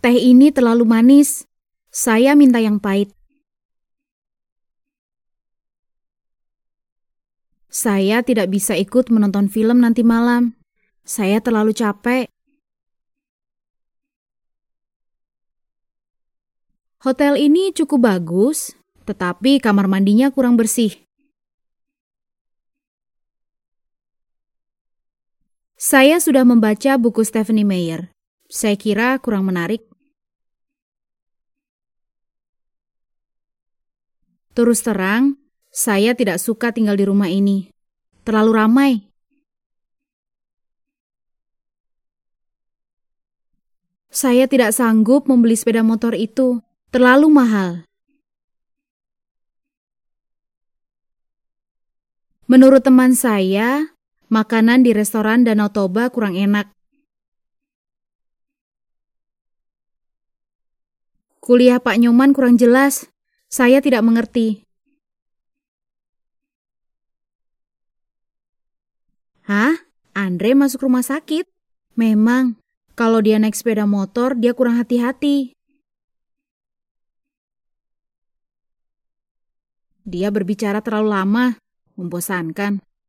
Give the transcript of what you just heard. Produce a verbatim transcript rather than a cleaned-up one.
Teh ini terlalu manis. Saya minta yang pahit. Saya tidak bisa ikut menonton film nanti malam. Saya terlalu capek. Hotel ini cukup bagus, tetapi kamar mandinya kurang bersih. Saya sudah membaca buku Stephenie Meyer. Saya kira kurang menarik. Terus terang, saya tidak suka tinggal di rumah ini. Terlalu ramai. Saya tidak sanggup membeli sepeda motor itu. Terlalu mahal. Menurut teman saya, makanan di restoran Danau Toba kurang enak. Kuliah Pak Nyoman kurang jelas. Saya tidak mengerti. Hah? Andre masuk rumah sakit? Memang, kalau dia naik sepeda motor, dia kurang hati-hati. Dia berbicara terlalu lama, membosankan.